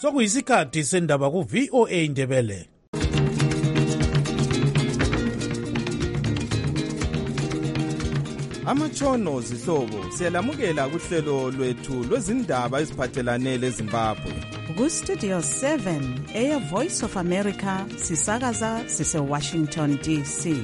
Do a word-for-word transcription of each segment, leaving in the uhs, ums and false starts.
Sokuyisikhathi sendaba ku V O A Ndebele. Amatshono zihlobo siyalamukela kuhlelo lwethu lwezindaba eziphathelane leZimbabwe. Ku Studio seven eya Voice of America sisakaza sise Washington D C.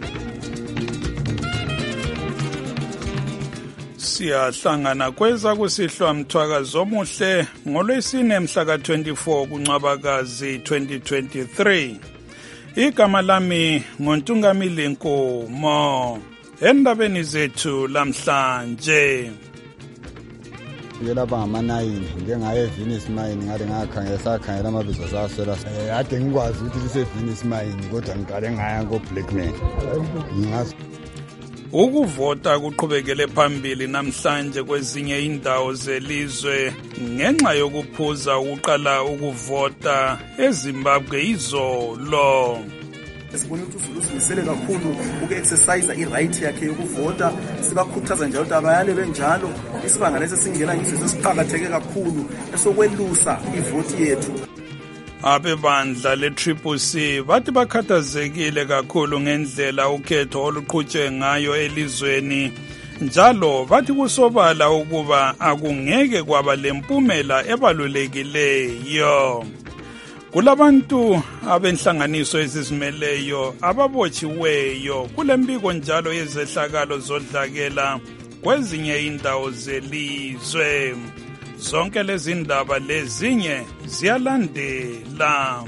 Siyahlangana kweza kusihlwa mthwakazi omuhle ngolwesine mhla ka twenty-four kuNcwabakazi twenty twenty-three. Igama lami ngoNtungamili Nkomo. Endabeni zethu lamhlanje yela bangamanayini njengaye Venus Mine ngale ngakhangela sakhangela amabizo saswela eh ade ngikwazi ukuthi lise Venus Mine kodwa ngiqale ngaya ko Blackman ngingazi ukuvota kuqhubekele phambili namhlanje kwezinye indawo zelizwe ngenxa yokuphuza ukuqala ukuvota eZimbabwe izolo. Sibone ukuthi uZulu uzimisele kakhulu uku-exercise i-right yakhe yokuvota, sibakhuthaza njalo ukuthi abayale benjalo. Isibanga lesi singena yiso sesiqhakatheke kakhulu esokwelusa ivoti yethu. Abebandla le-Triple C bathi bakhathazekile kakhulu ngendlela ukhetho oluqhutshwe ngayo elizweni, njalo bathi kusobala ukuba akungeke kwaba lempumela ebalulekileyo. Kulabantu abenhlanganiso ezizimeleyo ababotshiweyo kulembiko njalo yezehlakalo zodlakela kwezinye indawo zelizwe. Zonke lezi ndaba lezinye ziyalandela.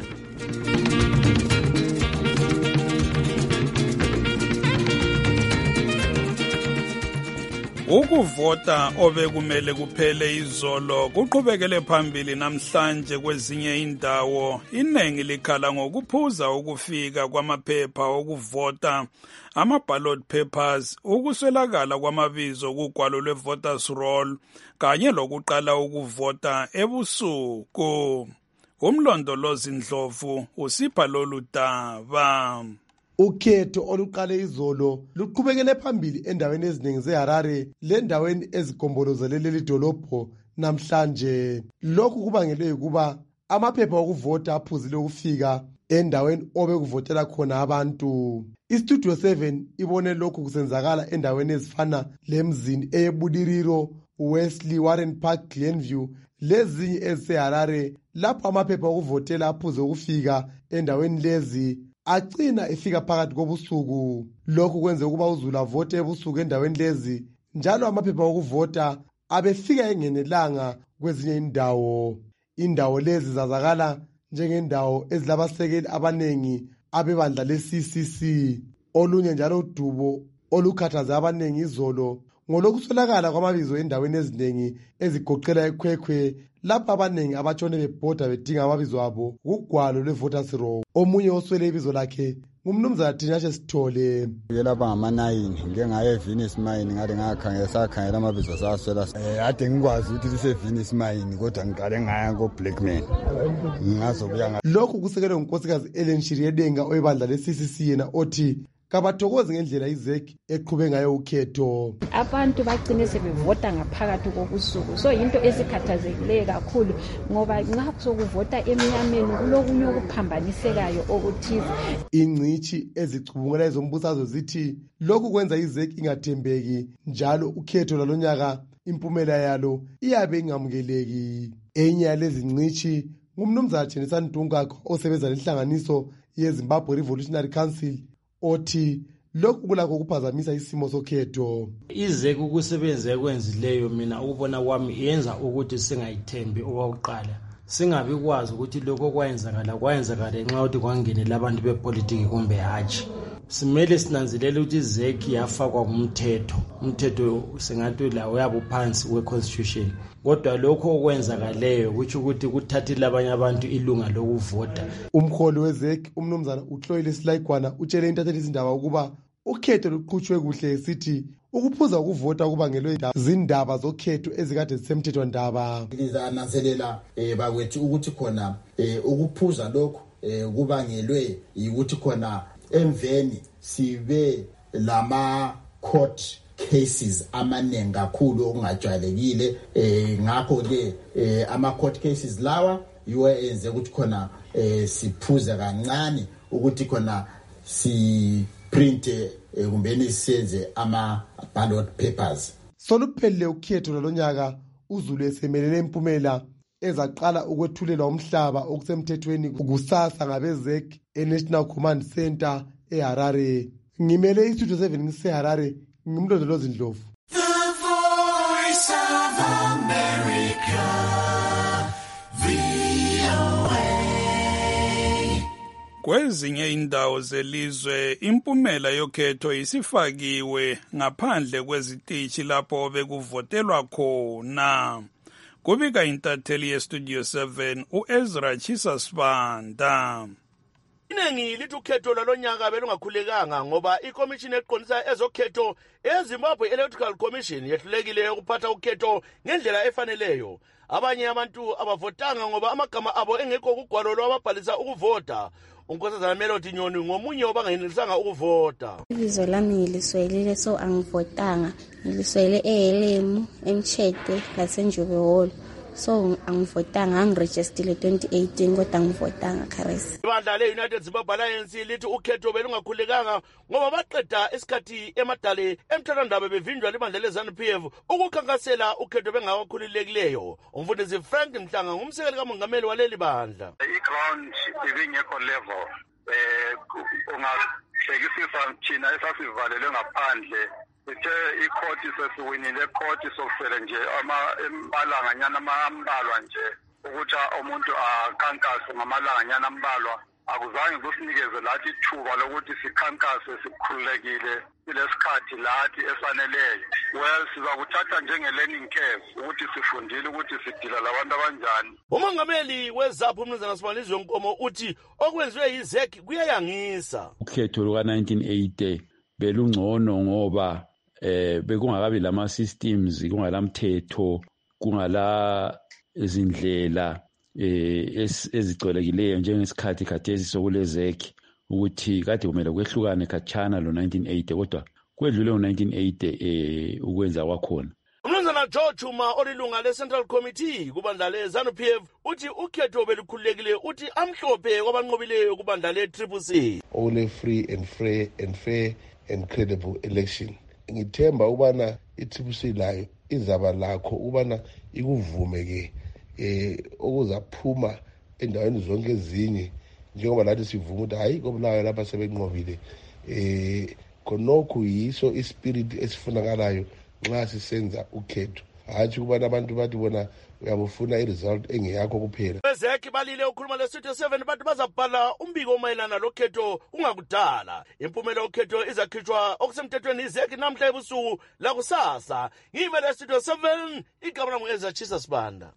Ukuvota obekumele kuphele izolo kuqhubekele phambili namhlanje kwezinye indawo. Iningi likhala ngokuphuza ukufika kwamaphepha okuvota, ama-ballot papers, ukuswelakala kwamabizo kugwalo lwe-voters roll kanye lokuqala ukuvota ebusuku. Umlondolozi Ndlovu usipha lolu daba. Ukhetho oluqale izolo luqhubekele phambili endaweni eziningi zeHarare lendaweni ezigombolozele leli dolobho namhlanje. Lokhu kubangelwe ukuba amaphepha okuvota aphuzile ukufika endaweni obekuvotela khona abantu. iStudio seven ibone lokhu kusenzakala endaweni ezifana lemzini eyeBudiriro, Wesley, Warren Park, Glenview lezinye eziseHarare lapho amaphepha okuvotela aphuze ukufika endaweni lezi agcina efika phakathi kobusuku. Lokhu kwenze ukuba uZulu avote ebusuku endaweni lezi, njalo amaphepha okuvota abefika engenelanga kwezinye indawo. Indawo lezi zazakala njengendawo ezilabasekeli abanengi abebandla le-C C C. Olunye njalo udubo olukhathaze abanengi izolo ngolokuswelakala kwamabizo endaweni ezinengi ezigoqela eKhwekhwe lapho abanengi abatshone bebhoda bedinga amabizo abo kugwalo lwe-voters roll. Omunye oswele ibizo lakhe ngumnumzana Tinashe Sithole. yela bangamanayini njengaye Venus Mine ngale ngakhangela sakhangela amabizo saswela eh ade ngikwazi ukuthi lise Venus Mine kodwa ngiqale ngaya ko Blackman ngingazobuya nga. Lokhu kusekelwe ngunkosikazi Ellen Shiriedenga oyibandla le-C C C yena othi kabathokozi ngendlela izeki eqhube ngayo ukhetho. Abantu bagcine sebevota ngaphakathi kobusuku, so into esikhathazekileyo kakhulu ngoba nxa sokuvota emnyameni kulokunye okuphambanisekayo okuthize. Ingcithi ezicubungela ezombusazwe zithi lokhu kwenza izeki ingathembeki, njalo ukhetho lalonyaka impumela yalo iyabe ingamukeleki. Enye yalezi ngcithi ngumnumzana Jenisani Dungakho osebenza lenhlanganiso yeZimbabwe Revolutionary Council othi lokhu kulakho kuphazamisa isimo sokhetho. Izeki ukusebenza ekwenzileyo mina ukubona kwami yenza ukuthi singayithembi okokuqala, singabi kwazi ukuthi lokho kwayenzakala kwayenzakala nxa ukuthi kwangenela abantu bepolitiki kumbe hatshi. Simele sinanzelele ukuthi izeki yafakwa kumthetho, umthetho singathi la uyabo phansi we-constitution, kodwa lokho okwenzakaleyo kuthi ukuthi kuthathile abanye abantu ilunga lokuvota. Umkholi wezeki umnumzana uHloyile Silayigwana utshele intatheli izindaba ukuba ukhetho luqhutshwe kuhle esithi ukuphuza ukuvota kubangelwe izindaba zokhetho ezikade zisemthethwandaba. Ngizananzelela eh bakwethu ukuthi khona eh ukuphuza lokho eh kubangelwe ukuthi khona emveni sibe lama court cases amaningi kakhulu okungajwayelekile. eh ngakho ke eh ama court cases lawa yiwo enze ukuthi khona eh siphuze kancane ukuthi khona si print kumbeni siyenze ama ballot papers. Soluphelile ukhetho lonyaka uZulu esemelele impumela ezaqala ukwethulelwa umhlaba okusemthethweni kusasa ngabezek eNational Command Center eHarare. Ngimele istudio seven ngiseHarare, ngimlondolozi Ndlovu. The Voice of America. Kwezinye indawo zelizwe impumela yokhetho isifakiwe ngaphandle kwezitishi lapho bekuvotelwa khona. Kubika intatheli yestudio seven uEzra Chisa Sibanda. Iningi lithi ukhetho lwalonyaka belungakhulekanga ngoba ikomishini eqondisa ezokhetho eZimbabwe Electoral Commission yehlulekile ukuphatha ukhetho ngendlela efaneleyo. Abanye abantu abavotanga ngoba amagama abo engekho kugwalo lwababhalisa ukuvota. Unkosazana Melody Nyoni ngomunye obangayenelisanga ukuvota. Ibizo lami ngiliswelile so angivotanga. Ngiliswele eHelemu, eMtshete laseNjobe Hall. So angivotanga, angiregisterile twenty eighteen kodwa angivotanga Kharisi. Ibandla le-United Zimbabwe Alliance lithi ukhetho belungakhulekanga ngoba baqeda isikhathi emadale emthethwandaba bevinjwa libandla le-ZANU-P F ukukhankasela ukhetho bengakakhululekileyo. Umfundisi Frank Mhlanga ngumsekeli kamongameli waleli bandla. I-ground ibingekho level eh ungahlekisisa thina esasivalelwe ngaphandle. Ithe ikhoti sesiwinile ikhoti sokusele nje amalanganyana ambalwa nje ukuthi umuntu akhankase ngamalanganyana ambalwa akuzange kusinikeze lathi ithuba lokuthi sikhankase sikhululekile kulesikhathi lathi esaneleyo. Well sizakuthatha njenge learning curve ukuthi sifundile ukuthi sidila labantu abanjani. Umongameli weZAPU uMnumzana Sibalizwe Nkomo uthi okwenziwe yiZek kuyayangisa. Ukhetho luka nineteen eighty belungcono ngoba eh bekungakabi lama systems kungalamthetho kungala izindlela eh ezicwelekileyo njengesikhathi khathesi sokulezeki ukuthi kade kumele kwehlukane khatshana lo nineteen eighty kodwa kwedlule u nineteen eighty eh ukwenza kwakhona. Umnumzana George Chuma olilunga le-Central Committee kubandla le-ZANU-P F uthi ukhetho belukhululekile uthi amhlophe kwabanqobileyo kubandla le-Triple C. All a free and fair and fair and credible election. Ngithemba ubana i-Triple C layo izaba lakho ubana ikuvume ke eh okuzaphuma endaweni zonke ezinye njengoba lathi sivume ukuthi hayi kobulayo lapha sebenqobile eh konokho yiso ispirit esifunakalayo nxa sisenza ukhetho hathi kubana abantu bathi bona uyabufuna iresult engeyakho kuphela. Bezeki balile ukhuluma le-Studio seven bathi bazabhala umbiko omayelana lokhetho ungakudala. Impumela yokhetho izakhitshwa okusemthethweni izeki namhla ebusuku la kusasa. Ngime le-Studio seven igama lami uEzra Chisa Sibanda.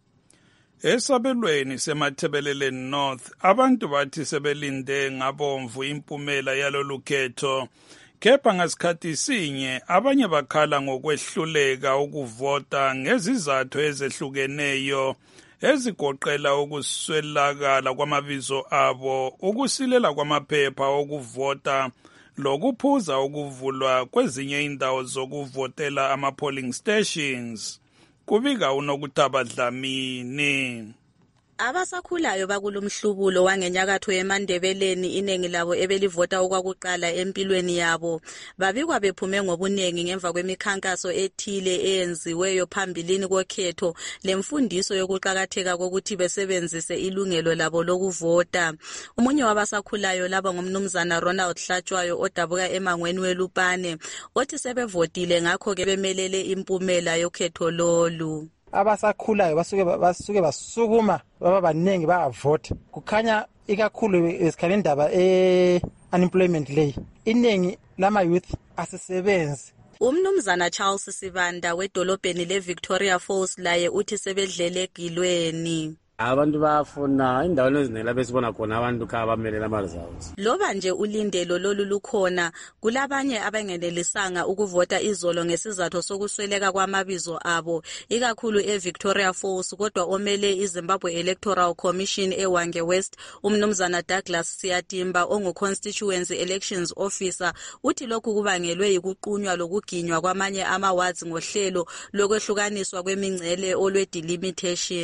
Esabelweni semathebeleleni North abantu bathi sebelinde ngabomvu impumela yalolukhetho. Kepha ngasikhathi sinye abanye bakhala ngokwehluleka ukuvota ngezizathu ezehlukeneyo ezigoqela ukuswelakala kwamabizo abo, ukusilela kwamaphepha okuvota, lokuphuza ukuvulwa kwezinye indawo zokuvotela ama-polling stations. Kubika uNokutaba Dlamini. Abasakhulayo bakulomhlubulo wangenyakatho eMandebeleni iningi labo ebelivota okwakuqala empilweni yabo babikwa bephume ngobunengi ngemva kwemikhankaso ethile eyenziweyo phambilini kokhetho lemfundiso yokuqhakatheka kokuthi besebenzise ilungelo labo lokuvota. Umunye wabasakhulayo laba ngumnumzana Ronald Hlatshwayo odabuka emangweni weLupane othi sebevotile ngakho ke bemelele impumela yokhetho lolu. Abasakhulayo basuke basuke basukuma baba baningi bayavota kukhanya ikakhulu esikhanya indaba e unemployment lay iningi lama youth asisebenzi. Umnumzana Charles Sibanda wedolobheni leVictoria Falls laye uthi sebedlele egilweni. Abantu bafuna indawo ezinele labesibona khona abantu kha bamelela ama-results. Loba nje ulindelo lolu lukhona kulabanye abangenelisanga ukuvota izolo ngesizathu sokusweleka kwamabizo abo ikakhulu eVictoria Falls kodwa omele iZimbabwe Electoral Commission eWange West umnumzana Douglas Siyatimba ongu-Constituency Elections Officer uthi lokhu kubangelwe yikuqunywa lokuginywa kwamanye ama-wards ngohlelo lokwehlukaniswa kwemingcele olwe delimitation.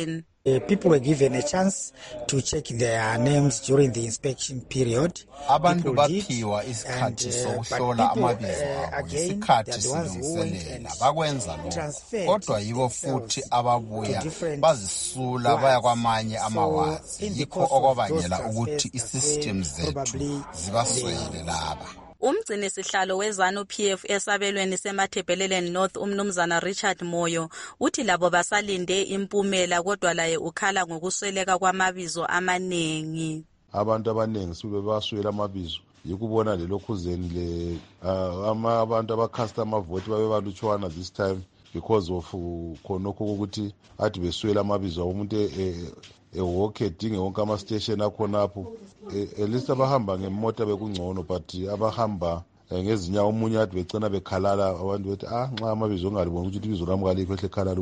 Uh, people were given a chance to check their names during the inspection period. Abantu baphiwa isikhathi sokuhlola amabizo abo ngesikhathi silungiselela bakwenza lokho kodwa yibo futhi ababuya bazisula baya kwamanye amawazi yikho okwabangela ukuthi isystem zethu zibaswele laba. Umgcini sihlalo wezanu P F esabelweni semathebheleleni North umnumzana Richard Moyo uthi labo basalinde impumela kodwa laye ukhala ngokusweleka kwamabizo amanengi. Abantu abanengi sibe baswela amabizo yikubona lelokhuzeni le ama abantu abacast amavote babe balutshwana this time because of khonokho ukuthi athi beswela amabizo umuntu ewalk edinge wonke ama station akhonapho elisa bahamba ngemota bekungcono but abahamba ngezinyawo umunye athi becena bekhalala abantu bethi ah nxa amabizo ongalibona ukuthi ibizo lami kalikho ehle khalala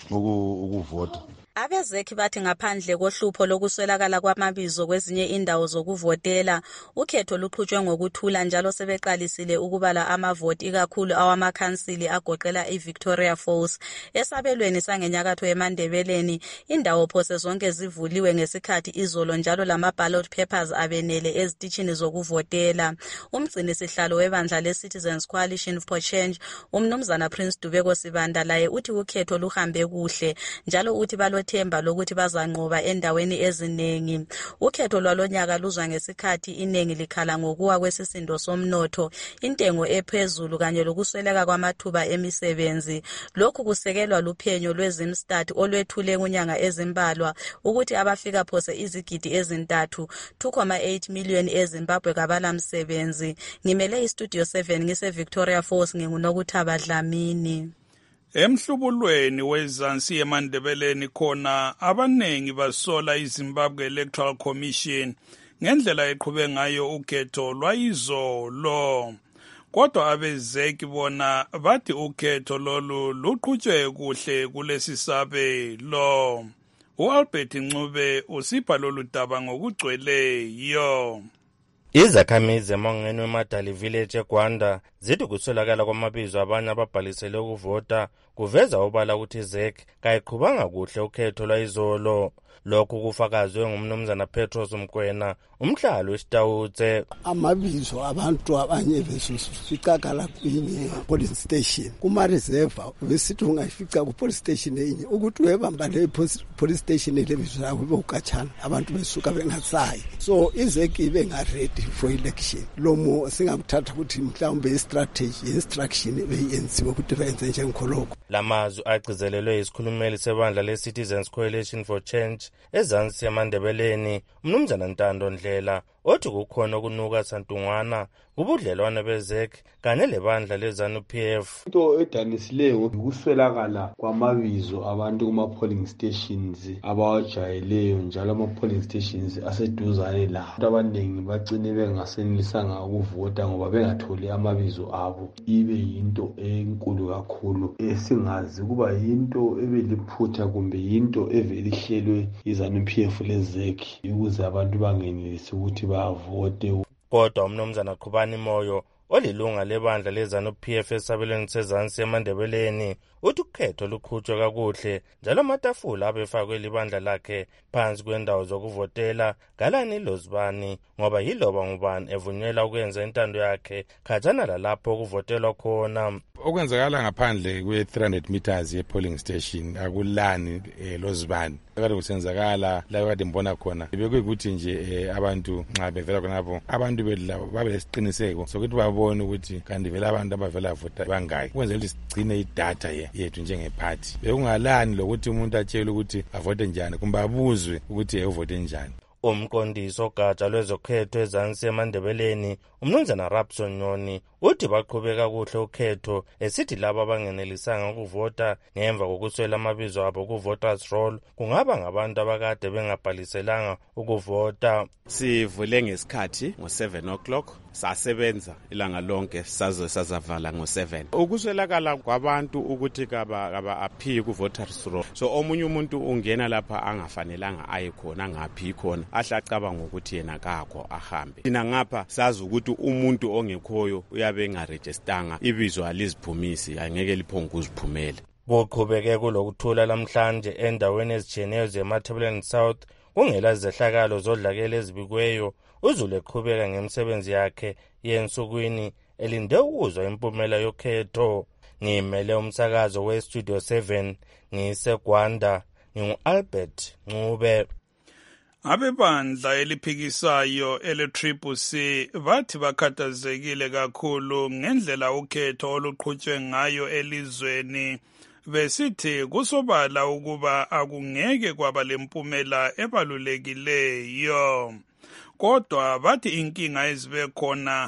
ukuvota. Abezekhi bathi ngaphandle kohlupho lokuswelakala kwamabizo kwezinye indawo zokuvotela ukhetho luqhutshwe ngokuthula njalo sebeqalisile ukubala amavoti ikakhulu awamakhansili agoqela iVictoria Falls. Esabelweni sangenyakatho eMandebeleni indawo phose zonke zivuliwe ngesikhathi izolo njalo lama ballot papers abenele ezitishini zokuvotela. Umgcini sihlalo webandla leCitizens Coalition for Change umnumzana Prince Dubeko Sibanda laye uthi ukhetho luhambe kuhle njalo uthi balo themba lokuthi bazanqoba endaweni ezinengi. Ukhetho lwalonyaka luzwa ngesikhathi inengi likhala ngokuwa kwesisindo somnotho, intengo ephezulu kanye lokusweleka kwamathuba emisebenzi. Lokhu kusekelwa luphenyo lwezimstat olwethule kunyanga ezimbalwa ukuthi abafika phose izigidi ezintathu two point eight million eZimbabwe kabala msebenzi. Ngimele iStudio seven ngise Victoria Falls ngingunokuthaba Dlamini. Emhlubulweni wezansi eMandebeleni khona abanengi basola iZimbabwe Electoral Commission ngendlela eqhube ngayo ukhetho lwayizolo. Kodwa abezeki bona bathi ukhetho lolu luqhutshwe kuhle kulesi sabe lo. uAlbert Ncube usipha lolu daba ngokugcweleyo. Izakhamizi emongweni weMadali Village eGwanda zithi kuswelakala kwamabizo abanye ababhalisele ukuvota kuveza obala ukuthi iZek kayiqhubanga kuhle ukhetho lwayizolo. Lokhu kufakazwe ngumnumzana Petros Mkwena umhlalo wesitawutse. Amabizo abantu abanye besufikakala kwinye police station kuma reserve besithi ungayifica ku police station enye ukuthi webamba le police station lebizo lakho bekukachana abantu besuka bengasayi. So iZeki benga ready for election. Lomo singakuthatha ukuthi mhlawumbe strategy instruction beyenziwe ukuthi benze njengekholoko. Lamazwi agcizelelwe isikhulumeli sebandla leCitizens Coalition for Change ezansi eMandebeleni umnumzana Ntando Ndlela othi kukhona okunuka santungwana kubudlelwane beZek kanye lebandla lezanu P F. Into edanisileyo ukuswelakala kwamabizo abantu kuma polling stations abawajayeleyo njalo ama polling stations aseduzane la. Abantu abaningi bagcine bengasenelisanga ukuvota ngoba bengatholi amabizo abo. Ibe yinto enkulu kakhulu esingazi kuba yinto ebeliphutha kumbe yinto evelihlelwe izanu P F leZek ukuze abantu bangenelisi ukuthi bavote. Kodwa umnumzana Qhubani Moyo olilunga lebandla lezanu P F esabelweni sezansi eMandebeleni uthi ukhetho luqhutshwe kakuhle njalo amatafula abefakwe libandla lakhe phansi kwendawo zokuvotela galani lozibani ngoba yiloba ngubani evunyelwa ukwenza intando yakhe khatshana lalapho ukuvotelwa khona. Okwenzakala ngaphandle kwe three hundred meters ye polling station akulani eh, lozibani kade kusenzakala la kade mbona khona bekuyikuthi nje eh, abantu nxa bevela khonapho abantu bedla babe lesiqiniseko sokuthi babone ukuthi kanti vela abantu abavela vota bangaki kwenzela ukuthi sigcine idata ye yethu njengephathi bekungalani lokuthi umuntu atshele ukuthi avote njani kumbe abuzwe ukuthi uvote njani. Umqondisi ogatsha lwezokhetho ezansi eMandebeleni umnumzana Rapson Nyoni uthi baqhubeka kuhle ukhetho esithi laba abangenelisanga ukuvota ngemva kokuswela amabizo abo ku voters roll kungaba ngabantu abakade bengabhaliselanga ukuvota. Sivule ngesikhathi ngo seven o'clock sasebenza ilanga lonke saze sazavala ngo seven. Ukuswelakala kwabantu ukuthi kaba kaba aphi ku voters roll, so omunye umuntu ungena lapha angafanelanga aye khona ngaphi khona ahla cabanga ukuthi yena kakho ahambe. Thina ngapha sazi ukuthi umuntu ongekhoyo uyabe engarejistanga ibizo aliziphumisi angeke liphonga ukuziphumela. Kuqhubeke kulokuthula lamhlanje endaweni ezitshiyeneyo zeMatabeleland South kungela zehlakalo zodlakela ezibikweyo. uZulu eqhubeka ngemisebenzi yakhe yensukwini elinde ukuzwa impumela yokhetho. Ngimele umsakazo we-Studio seven ngiseGwanda, ngingu-Albert Ncube. Abebandla eliphikisayo ele-Triple C bathi bakhathazekile kakhulu ngendlela ukhetho oluqhutshwe ngayo elizweni, besithi kusobala ukuba akungeke kwaba lempumela ebalulekileyo. Kodwa bathi inkinga ezibe khona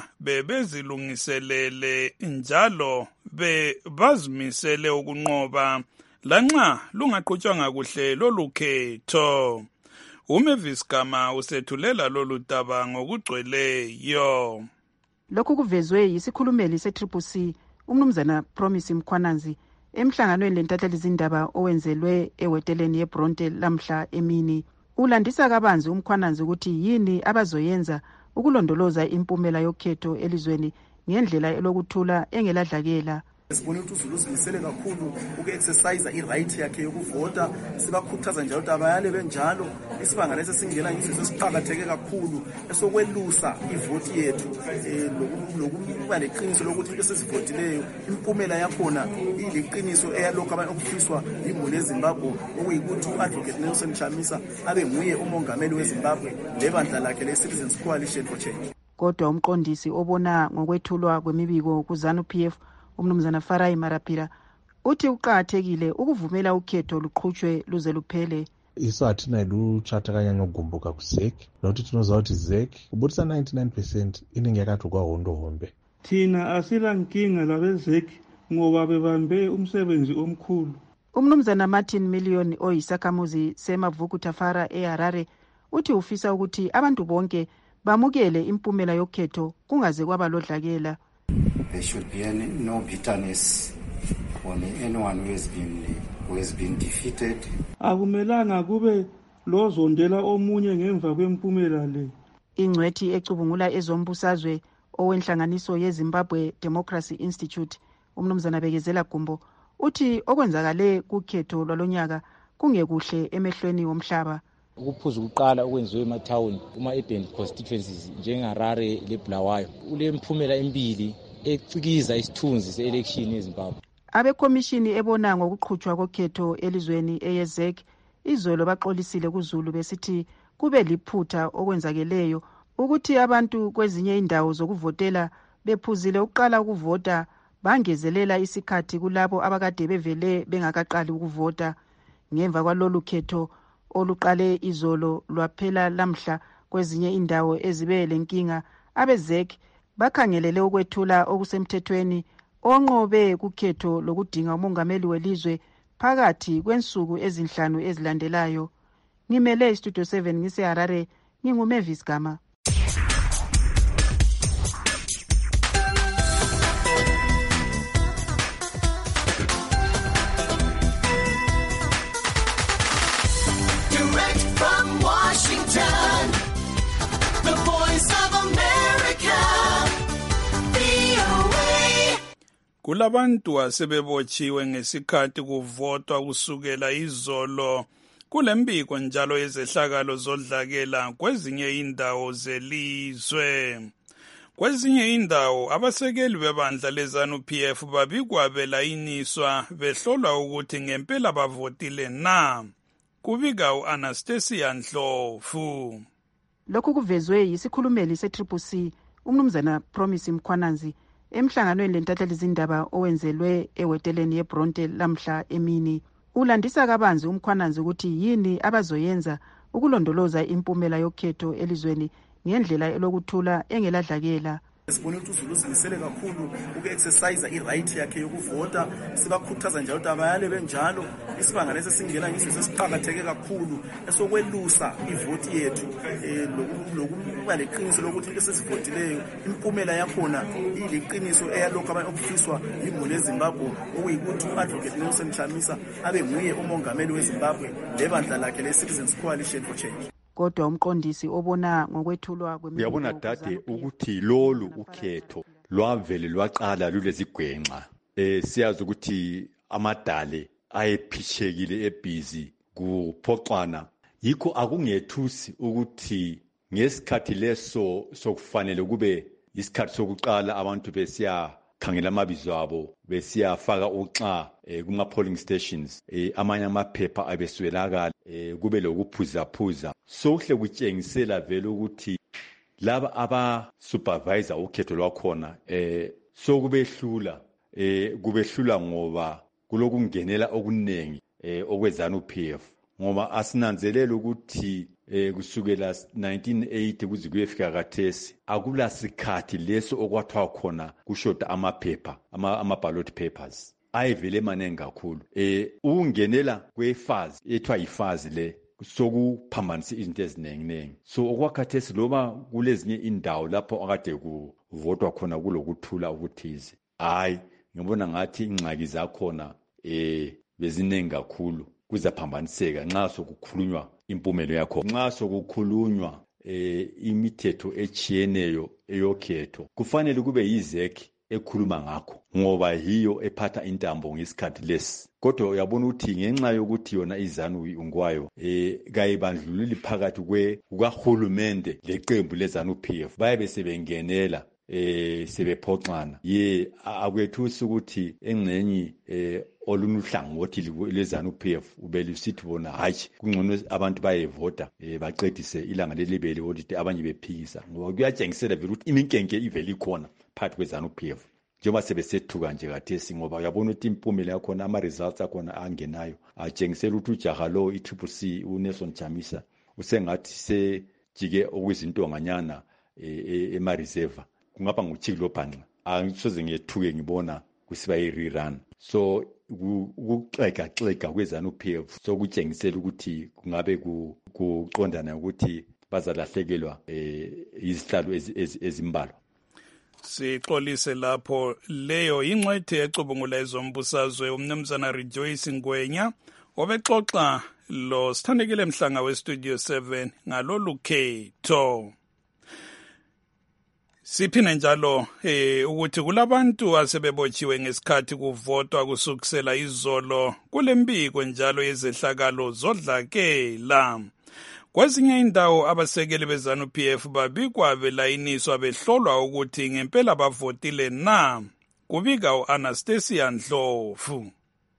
bebezilungiselele njalo bebazimisele ukunqoba lanxa lungaqhutshwanga kuhle lolu khetho. uMavis Gama usethulela lolu daba ngokugcweleyo. Lokhu kuvezwe yisikhulumeli se-Triple C umnumzana Promise Mkhwananzi emhlanganweni lentatheli zindaba owenzelwe eweteleni yeBronte lamhla emini. Ulandisa kabanzi uMkhwananzi ukuthi yini abazoyenza ukulondoloza impumela yokhetho elizweni ngendlela elokuthula engeladlakela. Sibone ukuthi uZulu uzimisele kakhulu uku-exercise i-right yakhe yokuvota. Sibakhuthaza njalo ukuthi abayale benjalo. Isibanga lesi singena yiso siqhakatheke kakhulu esokwelusa ivoti yethu lokuba leqiniso lokuthi into esizivotileyo impumela yakhona iliqiniso eyalokho abantu okufiswa imuli eZimbabwe, okuyikuthi u-Advocate Nelson Chamisa abe nguye umongameli weZimbabwe lebandla lakhe le-Citizens Coalition for Change. Kodwa umqondisi obona ngokwethulwa kwemibiko kuZANU-P F umnumzana Farai Marapira uthi uqhakathekile ukuvumela ukhetho luqhutshwe luze luphele. Isathi nayiluchathakanya ngogumbuka kuZEC nokuthi tinoza ukuthi ZEC kubutisa ninety-nine percent iningi yakathu kwahondo hombe. Thina asila nkinga labeZEC ngoba bebambe umsebenzi omkhulu. Umnumzana Martin Million oyisakhamuzi seMavuku Tafara eHarare uthi ufisa ukuthi abantu bonke bamukele impumela yokhetho kungaze kwaba lodlakela. There should be any, no bitterness on anyone who has been who has been defeated. Akumelanga kube lozondela omunye ngemva kwempumela le. Ingcwethi ecubungula ezombusazwe owenhlanganiso yeZimbabwe Democracy Institute umnumzana Bekezela Gumbo uthi okwenzakale kukhetho lwalonyaka kungekuhle emehlweni womhlaba. Ukuphuza ukuqala okwenziwe emathawuni kuma-urban constituencies njengeHarare leBulawayo ulemphumela embili ecikiza isithunzi se-election eZimbabwe. Abekomishini ebona ngokuqhutshwa kokhetho elizweni eyeZEC izolo baxolisile kuZulu besithi kube liphutha okwenzakeleyo ukuthi abantu kwezinye indawo zokuvotela bephuzile ukuqala ukuvota bangezelela isikhathi kulabo abakade bevele bengakaqali ukuvota. Ngemva kwalolu khetho oluqale izolo lwaphela lamhla kwezinye indawo ezibe lenkinga, abeZEC bakhangelele ukwethula okusemthethweni onqobe kukhetho lokudinga umongameli welizwe phakathi kwensuku ezinhlanu ezilandelayo. Ngimele iStudio seven ngiseHarare, nginguMavis Gama. Kulabantu asebebotshiwe ngesikhathi kuvotwa kusukela izolo. Kulembiko njalo yezehlakalo zodlakela kwezinye indawo zelizwe. Kwezinye indawo abasekeli bebandla leZANU-P F babikwa belayiniswa behlolwa ukuthi ngempela bavotile na. Kubika u-Anastasia Ndlovu. Lokhu kuvezwe yisikhulumeli se-Triple C umnumzana Promise Mkhwananzi emhlanganweni lentatheli zindaba owenzelwe eweteleni yeBronte lamhla emini. Ulandisa kabanzi uMkhwananzi ukuthi yini abazoyenza ukulondoloza impumela yokhetho elizweni ngendlela elokuthula engeladlakela. Sibone ukuthi uZulu uzimisele kakhulu uku-exercise i-right yakhe yokuvota. Sibakhuthaza njalo ukuthi abayale benjalo. Isibanga lesi singena yiso siqhakatheke kakhulu esokwelusa ivoti yethu lokuba leqiniso lokuthi into esizivotileyo impumela yakhona iliqiniso eyalokho abantu okufiswa imuli eZimbabwe, okuyikuthi u-Advocate Nelson Chamisa abe nguye umongameli weZimbabwe lebandla lakhe le-Citizens Coalition for Change. Kodwa umqondisi obona ngokwethulwa kwemibiko uyabona dade ukuthi lolu ukhetho lwavele lwaqala lulezigwenxa. Eh siyazi ukuthi amadale ayephishekile ebhizi kuphoxana. Yikho akungethusi ukuthi ngesikhathi leso sokufanele kube isikhathi sokuqala abantu besiya khangela amabizo abo besiyafaka uxa eh, kuma polling stations eh, amanye amaphepha abeswelakala eh, kube lokuphuzaphuza. Sokuhle kutshengisela vele ukuthi laba aba supervisor ukhetho lwakhona eh sokubehlula eh kubehlula ngoba kulokungenela okunengi eh okwezana uP F ngoba asinanzelela ukuthi eh kusukela nineteen eighty kuze kuyefika kathesi akula sikhathi leso okwathwa khona kushoda amaphepha ama, ama ballot papers ayivele manengi kakhulu. Eh ungenela kwefazi ethwa ifazi le sokuphambanisa izinto eziningi nengi. So okwakhathesi loba kulezinye indawo lapho akade kuvotwa khona kulokuthula ukuthize, hayi ngibona ngathi ingxaki zakhona eh beziningi kakhulu kuzaphambaniseka nxa sokukhulunywa impumelo yakho, nxa sokukhulunywa eh imithetho echiyeneyo eyokhetho kufanele kube yizeki ekhuluma ngakho ngoba hiyo ephatha intambo ngesikhathi lesi. Kodwa uyabona ukuthi ngenxa yokuthi yona izanu ungwayo eh kayibandlululi phakathi kwe kuhulumende leqembu lezanu P F bayabe sebengenela eh sebephoxana ye akwethusi ukuthi engcenye eh olunuhlangothi lezanu P F ubelisithi bona hayi kungcono abantu bayevota eh baqedise ilanga lelibele ukuthi abanye bephikisa ngoba kuyatshengisela vele ukuthi iminkenke iveli khona phakathi kwezanu P F njengoba sebesethuka nje kathesi ngoba uyabona ukuthi impumela yakhona ama results akhona angenayo atshengisela ukuthi ujaha lo i Triple C uNelson Chamisa usengathi sejike okuzintonganyana ema reserve kungaba nguchilo bhanqa angisoze ngiyethuke ngibona kusiba i rerun. So ukuxega xega kwezanu P F sokutshengisela ukuthi kungabe kuqondana ukuthi bazalahlekelwa eh izihlalo ezimbalwa. Sixolise lapho leyo ingcwethe ecubungula ezombusazwe umnumzana Rejoice Ngwenya obexoxa lo sithandekile Mhlanga we Studio seven ngalolu khetho. Siphine njalo eh ukuthi kulabantu asebebotshiwe ngesikhathi kuvotwa kusukusela izolo kulembiko njalo yezehlakalo zodlakela. Kwezinye indawo abasekeli bezanu P F babikwa belayiniswa behlolwa ukuthi ngempela bavotile na. Kubika uAnastasia Ndlovu.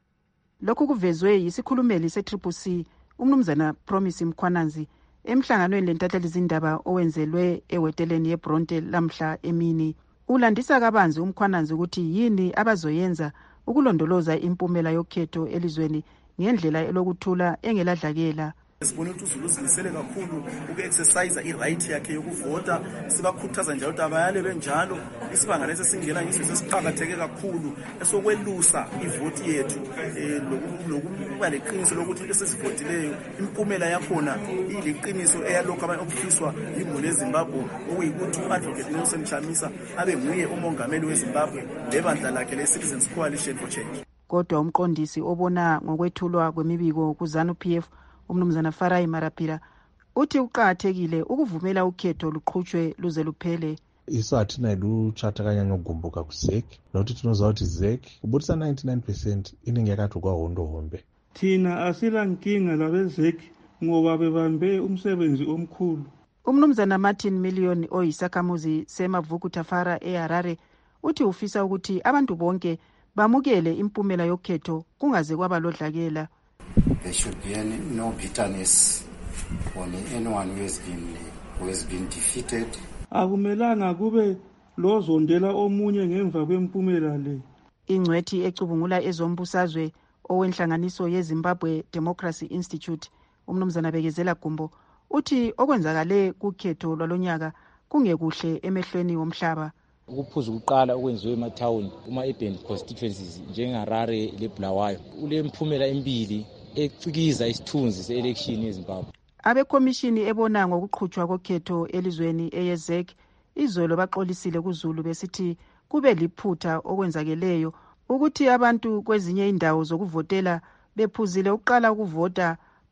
Lokhu kuvezwe yisikhulumeli se-Triple C umnumzana Promise Mkhwananzi emhlanganweni lentatheli zindaba owenzelwe eweteleni yeBronte lamhla emini. Ulandisa kabanzi umkhwananzi ukuthi yini abazoyenza ukulondoloza impumela yokhetho elizweni ngendlela elokuthula engeladlakela. Sibone ukuthi uZulu uzimisele kakhulu uku-exercise i-right yakhe yokuvota, sibakhuthaza njalo ukuthi abayale benjalo. Isibanga lesi singena yiso sesiqhakatheke kakhulu esokwelusa ivoti yethu eh lokuba leqiniso lokuthi lesisivotileyo impumela yakhona iliqiniso eyalokho abanye okufiswa yimboni yeZimbabwe okuyikuthi uAdvocate Nelson Chamisa abe nguye umongameli weZimbabwe lebandla lakhe le-Citizens Coalition for Change. Kodwa umqondisi obona ngokwethulwa kwemibiko kuzanu P F umnumzana Farai Marapira uthi uqhakathekile ukuvumela ukhetho luqhutshwe luze luphele. Isathi nayilutshatha kanyanya ukugumbuka kuZEC nokuthi tinoza ukuthi ZEC kubutisa ninety-nine percent iningi yakathu kwahondo hombe. Thina asila nkinga labeZEC ngoba bebambe umsebenzi omkhulu. Umnumzana Martin Million oyisakhamuzi seMavuku Tafara eHarare uthi ufisa ukuthi abantu bonke bamukele impumela yokhetho kungaze kwaba lodlakela. There should be any, no bitterness on anyone who has been who has been defeated. Akumelanga kube lozondela omunye ngemva kwempumela le. Ingcwethi ecubungula ezombusazwe owenhlanganiso yeZimbabwe Democracy Institute umnumzana Bekezela Gumbo uthi okwenzakale kukhetho lwalonyaka kungekuhle emehlweni womhlaba. Ukuphuza ukuqala okwenziwe emathawuni kuma-urban constituencies njengeHarare leBulawayo ulemphumela embili ecikiza isithunzi se-election yeZimbabwe. Abekomishini ebona ngokuqhutshwa kokhetho elizweni eyeZEC izolo baxolisile kuZulu besithi kube liphutha okwenzakeleyo ukuthi abantu kwezinye indawo zokuvotela bephuzile ukuqala ukuvota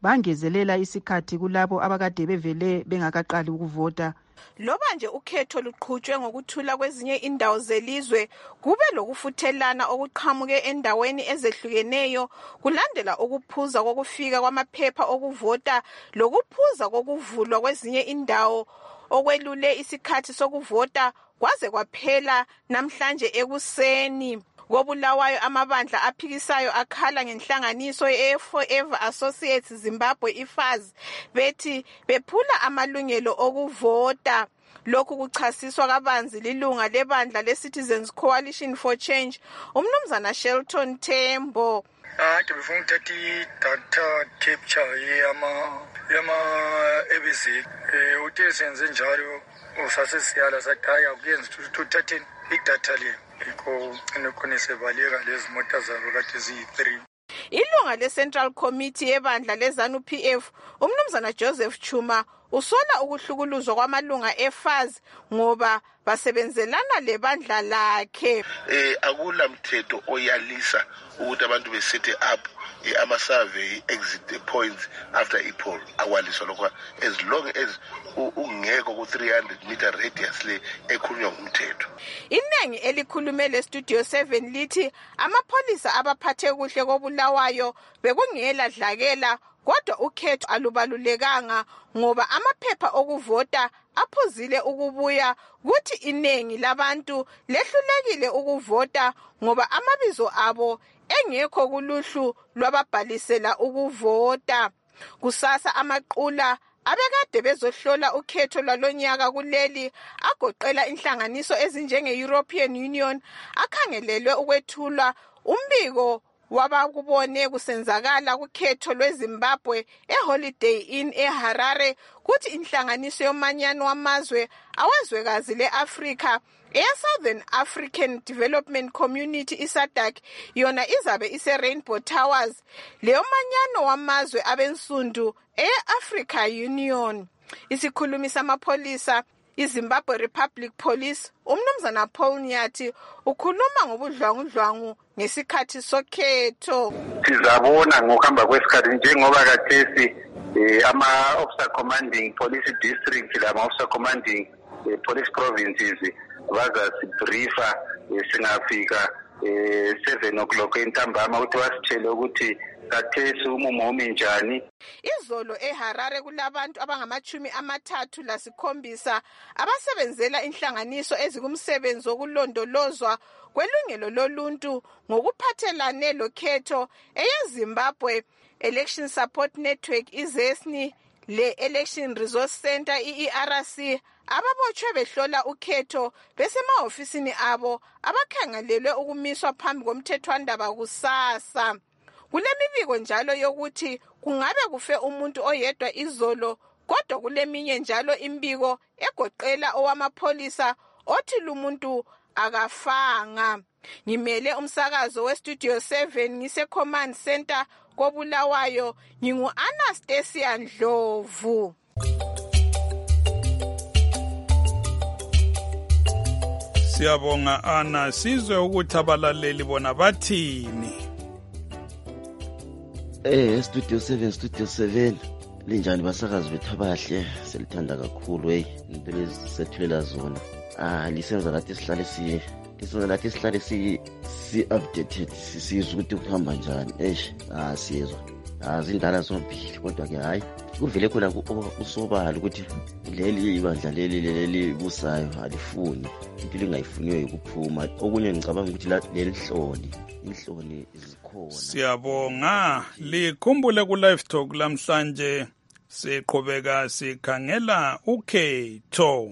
bangezelela isikhathi kulabo abakade bevele bengakaqali ukuvota. Loba nje ukhetho luqhutshwe ngokuthula kwezinye indawo zelizwe, kube lokufuthelana okuqhamuke endaweni ezehlukeneyo kulandela ukuphuza kokufika kwamaphepha okuvota lokuphuza kokuvulwa kwezinye indawo okwelule isikhathi sokuvota kwaze kwaphela namhlanje ekuseni. KoBulawayo amabandla aphikisayo akhala ngenhlanganiso ye-Forever Associates Zimbabwe I F A Z bethi bephula amalungelo okuvota. Lokhu kuchasiswa kabanzi lilunga lebandla le-Citizens Coalition for Change, umnumzana Shelton Tembo. Ade befuna ukuthatha i-data capture yama yama A B C eh uthe senze njalo usasesiyala sathi hayi akuyenzi tuthathe i-data le ikho inokonesebaleka lezi mota zabo kade ziyi-three. Ilunga le-Central Committee yebandla le-ZANU P F umnumzana Joseph Chuma usola ukuhlukuluzwa kwamalunga e-F A Z ngoba basebenzelana lebandla lakhe. Eh akula mthetho oyalisa ukuthi abantu besethe up ama survey exit points after i-poll awaliswa lokho as long as ungeko ku three hundred meter radius le ekhulunywa ngumthetho. Inengi elikhulume le Studio seven lithi amapholisa abaphathe kuhle koBulawayo bekungela dlakela kodwa ukhetho alubalulekanga ngoba amaphepha okuvota aphuzile ukubuya kuthi inengi labantu lehlulekile ukuvota ngoba amabizo abo engekho kuluhlu lwababhalisela ukuvota. Kusasa amaqula abekade bezohlola ukhetho lwalonyaka kuleli agoqela inhlanganiso ezinjenge-European Union akhangelelwe ukwethula umbiko wabakubone kusenzakala kukhetho lweZimbabwe eHoliday Inn eHarare kuthi inhlanganiso yomanyano wamazwe awezwekazi le-Afrika eya-Southern African Development Community I S A D C yona izabe ise-Rainbow Towers leyo manyano wamazwe abensundu eya-Africa Union. Isikhulumi samapholisa iZimbabwe Republic Police umnumzana Paul Nyathi ukhuluma ngobudlwangudlwangu ngesikhathi sokhetho. Sizabona ngokuhamba kwesikhathi njengoba kathesi ama officer commanding police district lama officer commanding police provinces bazasibriefa singafika seven o'clock entambama ukuthi wasitshele ukuthi kathesi umumo njani. Izolo eHarare kulabantu abangamachumi amathathu lasikhombisa abasebenzela inhlanganiso ezikumsebenzi wokulondolozwa kwelungelo loluntu ngokuphathelane lokhetho eyeZimbabwe Election Support Network iZESNI le Election Resource Center I E R C ababotshwe behlola ukhetho besemahofisini abo abakhangelelwe ukumiswa phambi komthethwandaba kusasa. Kulemibiko njalo yokuthi kungabe kufe umuntu oyedwa izolo kodwa kuleminye njalo imbiko egoqela owamapholisa othi lumuntu akafanga. Ngimele umsakazo weStudio seven ngise Command Center koBulawayo ngingu Anastasia Ndlovu. Siyabonga Ana, sizwe ukuthi abalaleli bona bathini. Eh Studio seven Studio seven linjani basakazi bethu abahle selithanda kakhulu hey into lezi sethulela zona. Ah lisenza lathi sihlale si lisenza lathi sihlale si si updated sisizwe ukuthi kuhamba njani. Eish ah siyezwa. Ah zindala zombili kodwa ke hayi kuvele khona usobala ukuthi leli ibandla leli leli busayo alifuni impilo engayifuniyo ukuphuma. Okunye ngicabanga ukuthi leli hloni inhloni izikhona. Siyabonga likhumbule ku live talk lamhlanje siqhubeka sikhangela ukhetho.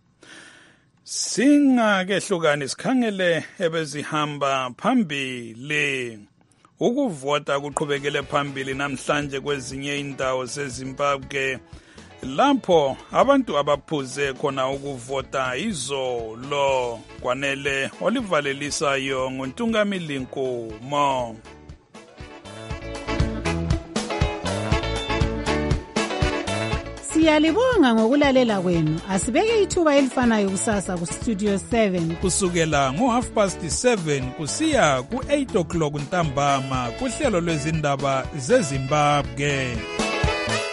Singakehlukani sikhangele ebezihamba phambili. Ukuvota kuqhubekele phambili namhlanje kwezinye indawo zeZimbabwe lapho abantu abaphuze khona ukuvota izolo. Kwanele olivalelisayo nguNtungamili Nkomo. Siyalibonga ngokulalela kwenu. Asibeke ithuba elifanayo kusasa ku Studio seven kusukela ngo half past seven kusiya ku eight o'clock ntambama kuhlelo lwezindaba zeZimbabwe.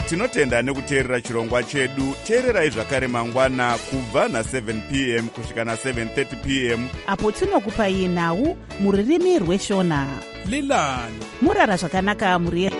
tinotenda nekuteerera chirongwa chedu. Teererai zvakare mangwana kubva na seven p m kusvika na seven thirty p m apo tinokupai nhau mururimi rweshona. Lilani murara zvakanaka muri